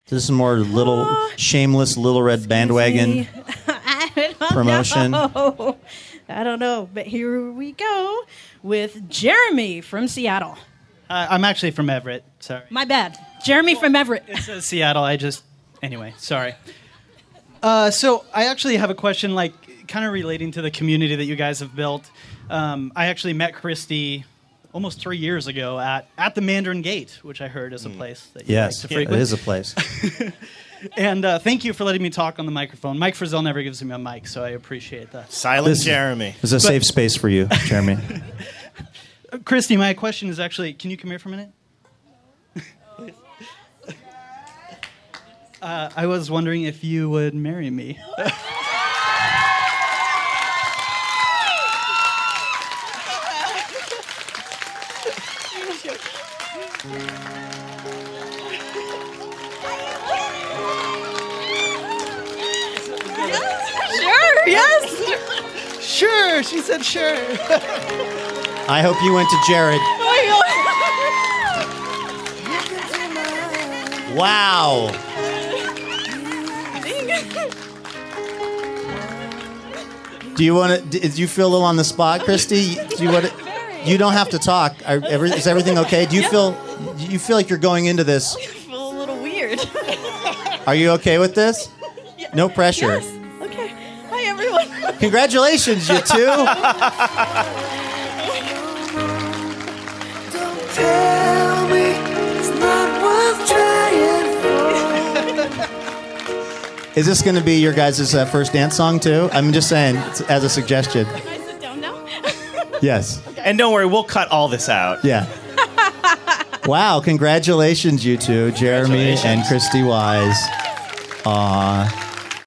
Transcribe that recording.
This is more shameless Little Red Bandwagon promotion. I don't know, but here we go with Jeremy from Seattle. I'm actually from Everett. Sorry. My bad. Jeremy from Everett. It says Seattle. Anyway, sorry. So I actually have a question, kind of relating to the community that you guys have built. I actually met Christy almost 3 years ago at the Mandarin Gate, which I heard is a place that you like to frequent. It is a place. And thank you for letting me talk on the microphone. Mike Frizzell never gives me a mic, so I appreciate that. Silent Jeremy. It's a safe space for you, Jeremy. Christy, my question is actually, can you come here for a minute? I was wondering if you would marry me. Sure, yes. Sure, she said sure. I hope you went to Jared. Wow. Do you feel a little on the spot, Christy? Do you want to? You don't have to talk. Is everything okay? Do you feel like you're going into this? I feel a little weird. Are you okay with this? No pressure. Yes. Okay. Hi, everyone. Congratulations, you two. Don't tell me it's not worth trying for. Is this going to be your guys' first dance song too? I'm just saying, as a suggestion. Can I sit down now? Yes. And don't worry, we'll cut all this out. Yeah. Wow, congratulations, you two, Jeremy and Christy Wise. Aw.